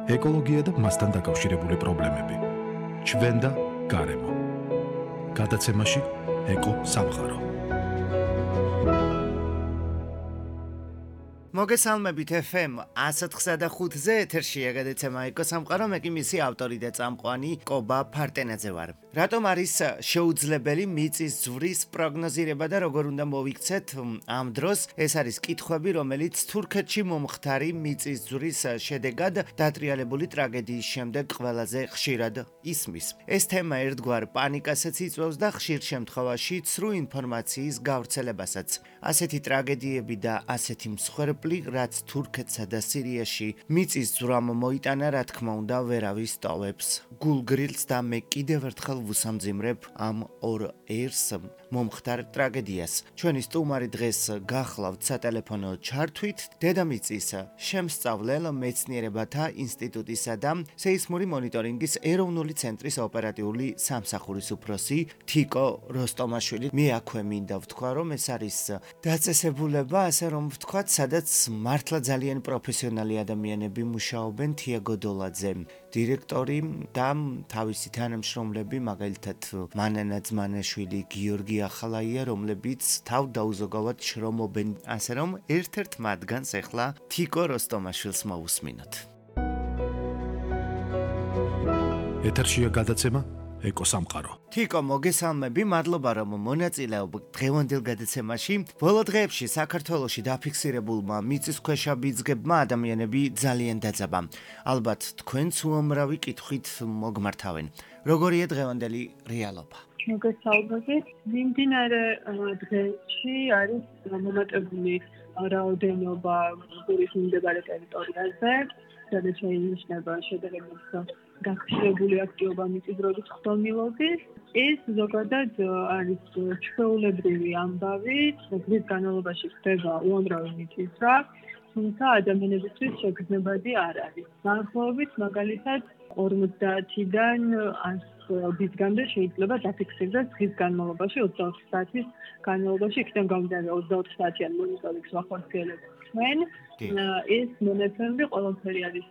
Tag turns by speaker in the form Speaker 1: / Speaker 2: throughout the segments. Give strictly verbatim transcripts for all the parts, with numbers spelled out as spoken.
Speaker 1: ეკოლოგია და მასთან დაკავშირებული პრობლემები. ჩვენ და გარემო. გადაცემაში ეკო სამყარო.
Speaker 2: მოგესალმებით ეფ ემ one oh five point five-ზე ეთერშია გადაცემა ეკო სამყარო, მე კი მისი ავტორი და წამყვანი კობა ფარტენაძე ვარ. რატომ არის შეუძლებელი მიწისძვრის პროგნოზირება და როგორ უნდა მოვიქცეთ ამ დროს? ეს არის კითხვები, რომელიც თურქეთში მომხდარი მიწისძვრის შედეგად დატრიალებული ტრაგედიის შემდეგ ყველაზე ხშირად ისმის. ეს თემა ერთგვარ პანიკასაც იწვევს და ხშირ შემთხვევაში ცრუ ინფორმაციის გავრცელებასაც. ასეთი ტრაგედიები და ასეთი მსხვერპლი, რაც თურქეთსა და სირიაში მიწისძვრამ მოიტანა, რა თქმა უნდა, ვერავის ტოვებს. გულგრილს და მე კიდევ ერთხელ ვუსამძიმრებ ამ ორ ერს მომხდარ ტრაგედიას. ჩვენი სტუმარი დღეს გახლავთ სატელეფონო ჩართვით დედამიწის შემსწავლელ მეცნიერებათა ინსტიტუტისა და სეისმური მონიტორინგის ეროვნული ცენტრის ოპერატიული სამსახურის უფროსი თიკო როსტომაშვილი. მე აქვე მინდა ვთქვა, რომ ეს არის დაწესებულება, ასე რომ ვთქვათ, სადაც მართლა ძალიან პროფესიონალი ადამიანები მუშაობენ. თიაგო დოლაძე, დირექტორი და თავისი თანამშრომლები, მაგალითად მანანა ძმანაშვილი, გიორგი ახალაია, რომლებიც თავ დაუზოგავად შრომობენ, ასე რომ ერთ-ერთ მათგანს ახლა თიკო როსტომაშვილს მოვუსმინოთ.
Speaker 1: ეთერშია გადაცემა ეკო სამყარო.
Speaker 2: თიკო, მოგესალმები, მადლობა რომ მონაწილეობ დღევანდელ გადაცემაში. ბოლო დღეებში საქართველოში დაფიქსირებულმა მიწისქვეშა ბიძგებმა ადამიანები ძალიან დაძაბა. ალბათ თქვენც უამრავი კითხვით მოგმართავენ. როგორია დღევანდელი რეალობა?
Speaker 3: მოგესალმებით. მიმდინარე დღეებში არის მომატებული რაოდენობა გურის მიმდებარე ტერიტორიაზე, სადაც შეინიშნება შედეგების გახშირებული აქტივობა მიწისძვრების ხდომილობის. ეს ზოგადად არის ჩვეულებრივი ამბავი, დღის განმავლობაში ხდება უამრავი მიწისძვრა, თუმცა ადამიანებისთვის შეგრძნებადი არ არის. დაახლოებით მაგალითად ორმოცდაათიდან ას ბიძგამდე შეიძლება დაფიქსირდეს დღის განმავლობაში, ოცდაოთხ საათის განმავლობაში, იქიდან გამომდინარე ოცდაოთხ საათიან მონიტორინგს ვახორციელებთ ჩვენ. ეს მონაცემები ყველაფერი არის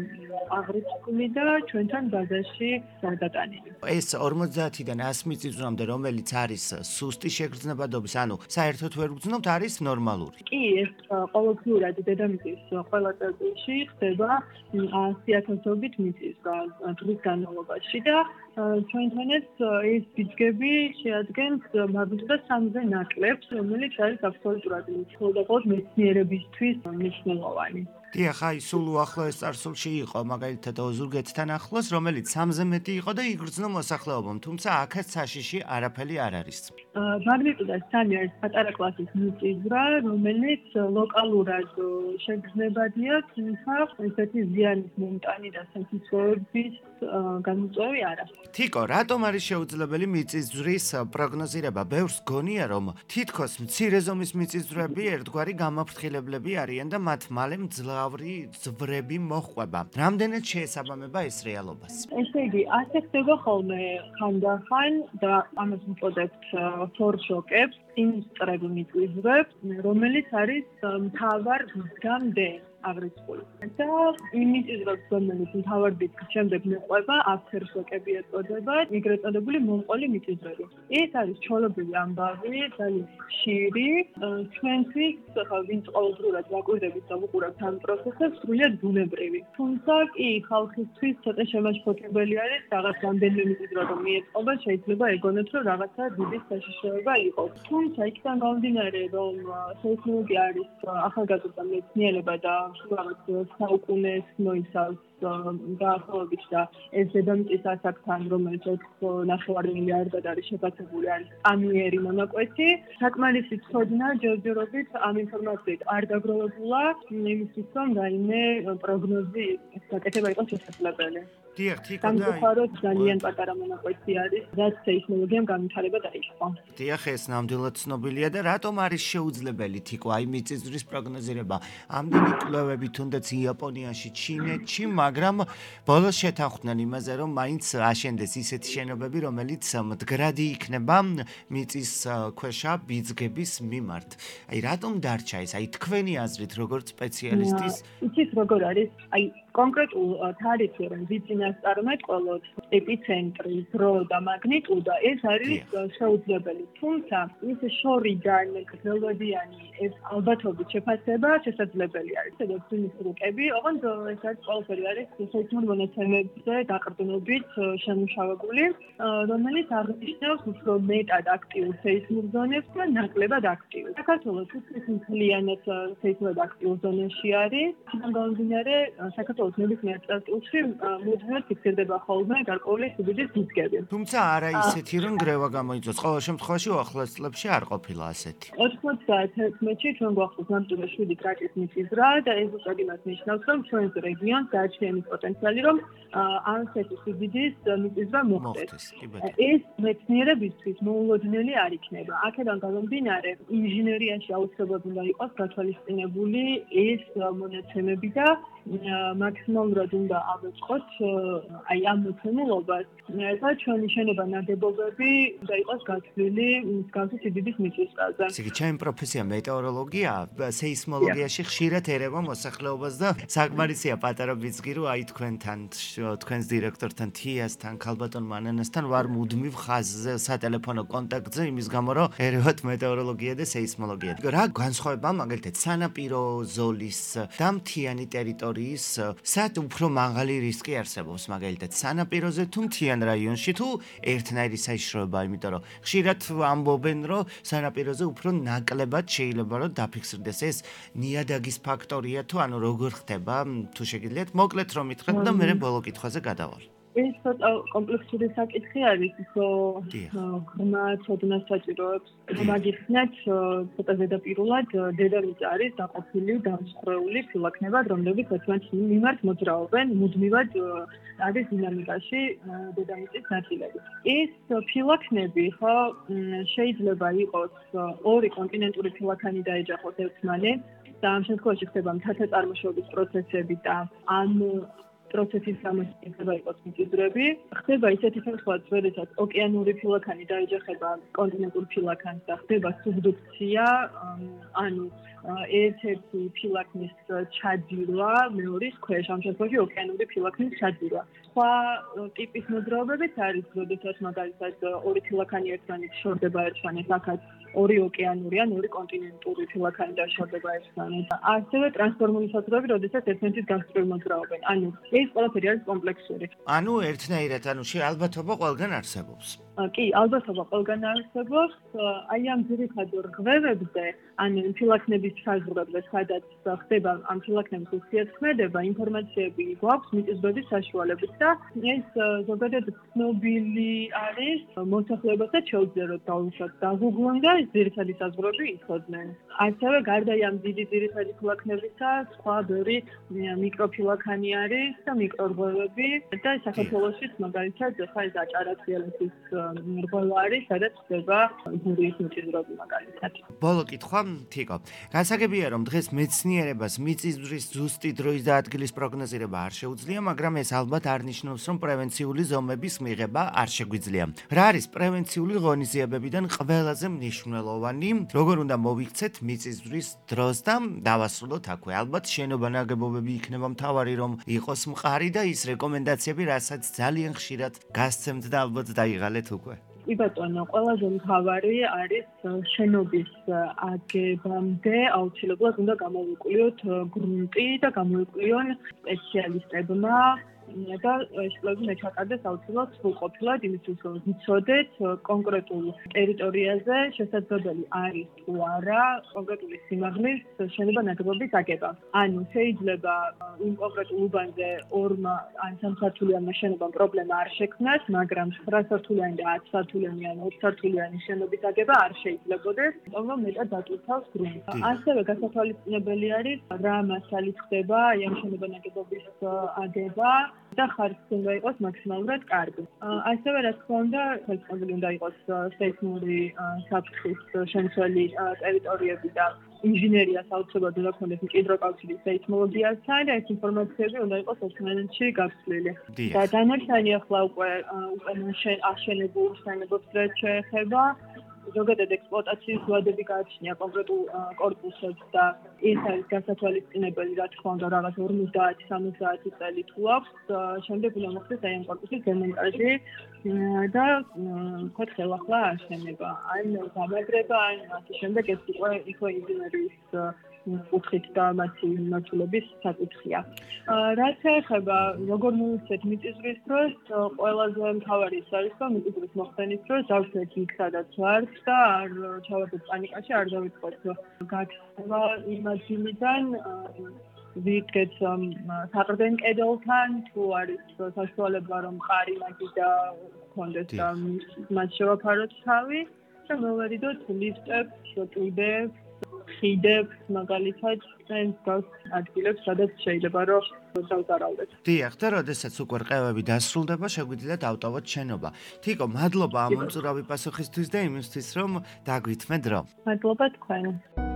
Speaker 3: აღრიცხული და ჩვენთან ბაზაში გადატანილი.
Speaker 2: ეს ორმოცდაათიდან ას მიწისძვრამდე, რომელიც არის სუსტი შეგრძნებადობის, ანუ საერთოდ ვერ ვგრძნობთ, არის ნორმალური.
Speaker 3: კი, ეს ყოველდღიურად დედამიწის ყველა წერტილში ხდება ასი ათასობით მიწისძვრა დღის განმავლობაში და ჩვენთანაც ეს ბიძგები შეადგენს მაგალითად სამზე ნაკლებს, რომელიც არის აბსოლუტურად მხოლოდ მეცნიერებისთვის მნიშვნელოვანი.
Speaker 2: დიახ, აი, სულ უახლოეს წარსულში იყო მაგალითად ოზურგეთთან ახლოს, რომელიც სამზე მეტი იყო და იგრძნო მოსახლეობამ, თუმცა აქაც საშიში არაფერი არ არის.
Speaker 3: მაგნიტუდას სამი არის პატარა კლასის მიწისძვრა, რომელიც ლოკალურად შეგრძნებადია, თუმცა ესეთი ზიანის მომტანი და სასიცოების გამოწვევი არა.
Speaker 2: თიკო, რატომ არის შეუძლებელი მიწისძვრის პროგნოზირება? ბევრს გონია, რომ თითქოს მცირე ზომის მიწისძვრები ერთგვარი გამაფრთხილებლები არიან და მათ მალე მძლავრი ძვრები მოჰყვება. რამდენად შეესაბამება ეს რეალობას?
Speaker 3: ესე იგი, ასე ხდება ხოლმე ხანდახან და ამას ვუწოდებთ ფორშოკებს, წინსწრები მიწისძვრებს, რომელიც არის მთავარ მდგამდე აღრიცხული. და იმიწისძვრებს, რომელიც მთავარ ბიძგის შემდეგ მოყვება, აფთერშოკები ეწოდება, ეგრეთ წოდებული მომყოლი მიწისძვრები. ეს არის ჩვეულებრივი ამბავი, ძალიან ხშირი. ჩვენთვის, ხა ვინც ყოველდღურად ვაკვირდებით და ვუყურებთ ამ პროცესებს, სრულიად ბუნებრივი. თუმცა კი ხალხისთვის ცოტა შემაშფოთებელი არის, რაღაც რამდენიმე მიწისძვრა რომ მიეწყობა, შეიძლება ეგონოთ, რომ რაღაცა დიდი საშიშროება იყო. თუმცა იქიდან გამომდინარე, რომ სეისმოლოგია არის ახალგაზრდა მეცნიერება და რაღაც საუკუნეს მოიცავს დაახლოებით და ეს დედამიწის ასაკთან, რომელიც ოთხ ნახევარ მილიარდად არის შეფასებული, არის ამიერი მონაკვეთი. საკმარისი ცოდნა ჯერჯერობით ამ ინფორმაციით არ დაგროვებულა იმისთვის, რომ რაიმე პროგნოზი გაკეთება იყოს შესაძლებელი.
Speaker 2: დიახ, თიკო და
Speaker 3: სამწუხაროდ ძალიან პატარა მონაკვეთი არის, რაც სეისმოლოგიამ განვითარება დაიწყო.
Speaker 2: დიახ, ეს ნამდვილად ცნობილია და რატომ არის შეუძლებელი თიკო აი მიწისძვრის პროგნოზირება? ამდენი კვლევები თუნდაც იაპონიაში, ჩინეთში, მაგრამ ბოლოს შეთანხმდნენ იმაზე, რომ მაინც აშენდეს ისეთი შენობები, რომელიც მდგრადი იქნება მიწის ქვეშა ბიძგების მიმართ. აი რატომ დარჩა ეს? აი თქვენი აზრით, როგორც სპეციალისტის?
Speaker 3: იცით როგორ არის? აი კონკრეტულ თარიღში რომ ვიწინასწარმეტყველოთ ეპიცენტრი, დრო და მაგნიტუდა, ეს არის შეუძლებელი. თუმცა ის შორიდან გრძელვადიანი ეს ალბათობით შეფასება შესაძლებელი არის. სადაც ის რუკები, ოღონდ ეს არის ყველაფერი არის სეისმურ მონაცემებზე დაყრდნობით შემუშავებული, რომელიც აღნიშნავს უფრო მეტად აქტიურ სეისმურ ზონებს და ნაკლებად აქტიურ. საქართველოს უცბის მთლიანად სეისმურად აქტიურ ზონაში არის. ამან გამომდინარე, საქართველოს ნებისმიერ წერტილში მუდმივად ფიქსირდება ხოლმე გარკვეული სიდიდის დისკები.
Speaker 2: თუმცა არა ისეთი, რომ გრევა გამოიწვევს. ყოველ შემთხვევაში უახლოეს წლებში არ ყოფილა ასეთი.
Speaker 3: ოთხმოცდაათი ჩვენ გვახსოვს ნამდვილად შვიდი კრაკის მიწისძვრა და ეს უბრალოდ იმას ნიშნავს, რომ ჩვენს რეგიონს გააჩნია პოტენციალი, რომ ასეთი სიდიდის მიწისძვრა მოხდეს. ეს მეცნიერებისთვის მოულოდნელი არ იქნება. აქედან გამომდინარე, ინჟინერიაში აუცილებლად უნდა იყოს გათვალისწინებული ეს მონაცემები და მაქსიმალურად უნდა ავეწყოთ აი ამ მოცემულობას და ჩვენი შენობა ნაგებობები უნდა იყოს გათვლილი მსგავსი სიდიდის მიწისძვრაზე.
Speaker 2: ესე იგი, ჩემი პროფესია მეტეოროლოგია, სეისმოლოგიაში ხშირად ერევა მოსახლეობას და საკმარისია პატარა ბიძგი, რომ აი თქვენთან, თქვენს დირექტორთან, თიასთან, ქალბატონ მანანასთან ვარ მუდმივ ხაზზე, სატელეფონო კონტაქტზე, იმის გამო, რომ ერევათ მეტეოროლოგია და სეისმოლოგია. რა განსხვავება მაგალითად სანაპირო ზოლის და მთიანი ტერიტორიის, სად უფრო მაღალი რისკი არსებობს მაგალითად სანაპიროზე თუ მთიან რაიონში თუ ერთნაირი საიშროება, იმიტომ რომ ხშირად ამბობენ, რომ სანაპიროზე უფრო ნაკლებად შეიძლება რომ დაფიქსირდეს. ეს ნიადაგის ფაქტორია თუ ანუ როგორ ხდება, თუ შეგიძლიათ მოკლედ რომ მითხრათ და მე ბოლო კითხვაზე გადავალ.
Speaker 3: ეს ცოტა კომპლექსური საკითხი არის, ისო ღრმა ცოდნას საჭიროებს. მაგიხსნათ ცოტა ზედაპირულად დედამიწა არის დაყოფილი დამსხვრეული ფილაქნებად, რომლებიც ერთმანეთს მიმართ მოძრაობენ, მუდმივად არის დინამიკაში დედამიწის ნაწილები. ეს ფილაქნები ხო შეიძლება იყოს ორი კონტინენტური ფილაქანი დაეჯახოს ერთმანეთს და ამ შემთხვევაში ხდება მთათა წარმოშობის პროცესები და ამ პროცესის გამოსწორება იყოს მიწისძვრები. ხდება ისეთი შემთხვევაც, როდესაც ოკეანური ფილაქანი დაეჯახება კონტინენტურ ფილაქანს და ხდება სუბდუქცია, ანუ ერთ-ერთი ფილაქნის ჩაძირვა მეორის ქვეშ, ამ შემთხვევაში ოკეანური ფილაქნის ჩაძირვა. სხვა ტიპის მოძრაობებიც არის, როდესაც მაგალითად ორი ფილაქანი ერთმანეთს შორდება ერთმანეთს, აქაც ორი ოკეანური ან ორი კონტინენტური ფილაქანი დაშორდება ერთმანეთს. ასევე ტრანსფორმული საზღვრები, როდესაც ერთმანეთის გასწვრივ მოძრაობენ. ანუ ეს ყველაფერი არის კომპლექსური.
Speaker 2: ანუ ერთნაირად, ანუ ალბათობა ყველგან არსებობს.
Speaker 3: კი, ალბათობა ყველგან არსებობს. აი ამ ძირითად რღვევებზე, ან ფილაქნების საზღვრებზე, სადაც ხდება ამ ფილაქნების ურთიერთქმედება, ინფორმაციები გვაქვს მიწისძვრების საშუალებით და ეს ზოგადად ცნობილი არის მოსახლეობასაც შეუძლია რომ დაუშვათ დაგუგლონ და ძირითადი საზღვრები იცოდნენ. ასევე გარდა ამ დიდი ძირითადი ფილაქნებისა, სხვა ბევრი მიკროფილაქანი არის და მიკრორღვევები და საქართველოშიც მაგალითად ხა ეს აჭარათიელეთის რღვევა არის, სადაც ხდება გურიის მიწისძვრები მაგალითად.
Speaker 2: ბოლო კითხვა, თიკო. გასაგებია, რომ დღეს მეცნიერებას მიწისძვრის ზუსტი დროის და ადგილის პროგნოზირება არ შეუძლია, მაგრამ ეს ალბათ არ ნიშნავს, რომ პრევენციული ზომების მიღება არ შეგვიძლია. რა არის პრევენციული ღონისძიებებიდან ყველაზე მნიშვნელოვანი? როგორ უნდა მოვიქცეთ მიწისძვრის დროს და დავასრულოთ აქვე. ალბათ შენობა ნაგებობები იქნება მთავარი, რომ იყოს მყარი და ის რეკომენდაციები, რასაც ძალიან ხშირად გასცემთ და ალბათ დაიღალეთ უკვე.
Speaker 3: კი ბატონო, ყველაზე მთავარი არის შენობის აგებამდე აუცილებლად უნდა გამოვიკვლიოთ გრუნტი და გამოვიკვლიონ სპეციალისტებმა და შეგიძლიათ მეჩაკარდეს აუცილებლად სრულყოფილად, იმისთვის რომ ვიცოდეთ კონკრეტულ ტერიტორიაზე შესაძლებელი არის თუ არა კონკრეტული სიმაღლის შენობა ნაგებობის აგება. ანუ შეიძლება იმ კონკრეტულ უბანზე ორმა ან სამსართულიანმა შენობამ პრობლემა არ შექმნას, მაგრამ ცხრა სართულიანი და ათი სართულიანი ან ოთხ სართულიანი შენობის აგება არ შეიძლებოდეს, რომ მეტად დატვირთავს გრუნტს. ასევე გასათვალისწინებელი არის რა მასალით ხდება ამ შენობა ნაგებობის აგება და ხარჯი უნდა იყოს მაქსიმალურად კარგი. ასევე რა თქმა უნდა, ხელშეწყობილი უნდა იყოს სეისმური საფრთხის შემცველი ტერიტორიები და ინჟინერიას აუცილებლად უნდა ქონდეს მჭიდრო კავშირი სეისმოლოგიასთან და ეს ინფორმაციები უნდა იყოს ერთმანეთში გაცვლილი. და დანარჩენი ახლა უკვე უკვე აშენებულ შენებებს რაც შეეხება, ზოგადად ექსპლუატაციის ვადები გააჩნია კონკრეტულ კორპუსებს და ეს არის გასათვალისწინებელი, რა თქმა უნდა, რაღაც ორმოცდაათი სამოცდაათი წელი თუ აქვს, შემდეგ უნდა მოხდეს აი ამ კორპუსის დემონტაჟი და ვთქვათ ხელახლა აშენება. ან გამაგრება, ან ასე შემდეგ ეს უკვე იქო ინჟინერიის კუთხით და მათი მიმართულების საკითხია. რაც ეხება როგორ მივიცეთ მიწისძვრის დროს, ყველაზე მთავარი ის არის, რომ მიწისძვრის მოხდენის დროს დავცეთ იქ სადაც ვართ და არ ჩავარდეთ პანიკაში, არ დავიწყოთ გაქცევა იმ ადგილიდან, ვიდგეთ საყრდენ კედელთან, თუ არის საშუალება რომ მყარი მაგი და გქონდეთ და მათ შევაფაროთ თავი და მოვერიდოთ ლიფტებს, კლდეებს, ხიდებს, მაგალითად, ან გავს ადგილებს, სადაც შეიძლება რომ დავზარავდეთ.
Speaker 2: დიახ, და როდესაც უკვე რყევები დასრულდება, შეგვიძლია დავტოვოთ შენობა. თიკო, მადლობა ამ მომწურავი პასუხისთვის და იმისთვის, რომ დაგვითმე დრო.
Speaker 3: მადლობა თქვენ.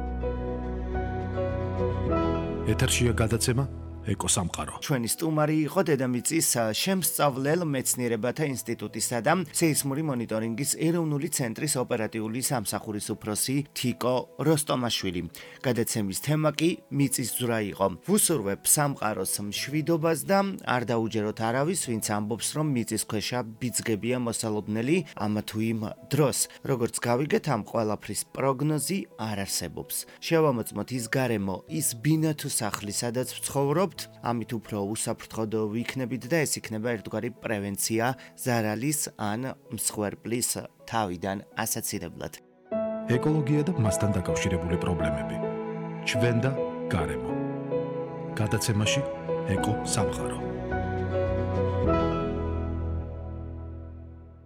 Speaker 1: ეთერშია გადაცემა ეკოსამყარო.
Speaker 2: ჩვენი სტუმარი იყო დედამიწის შემსწავლელ მეცნიერებათა ინსტიტუტისა და სეისმური მონიტორინგის ეროვნული ცენტრის ოპერატიული სამსახურის უფროსი თიკო როსტომაშვილი. გადაცემის თემა კი მიწისძვრა იყო. ვუსურვებ სამყაროს მშვიდობას და არ დაუჯეროთ არავის, ვინც ამბობს, რომ მიწისქვეშა ბიძგებია მოსალოდნელი ამ თუ იმ დროს. როგორც გავიგეთ, ამ ყველაფრის პროგნოზი არ არსებობს. შევამოწმოთ ის გარემო, ის ბინა თუ სახლი, სადაც ვცხოვრობთ, ამით უფრო უსაფრთხოდ ვიქნებით და ეს იქნება ერთგვარი პრევენცია ზარალის ან მსხვერპლის თავიდან ასაცილებლად.
Speaker 1: ეკოლოგია და მასთან დაკავშირებული პრობლემები. ჩვენ და გარემო. გადაცემაში ეკო სამყარო.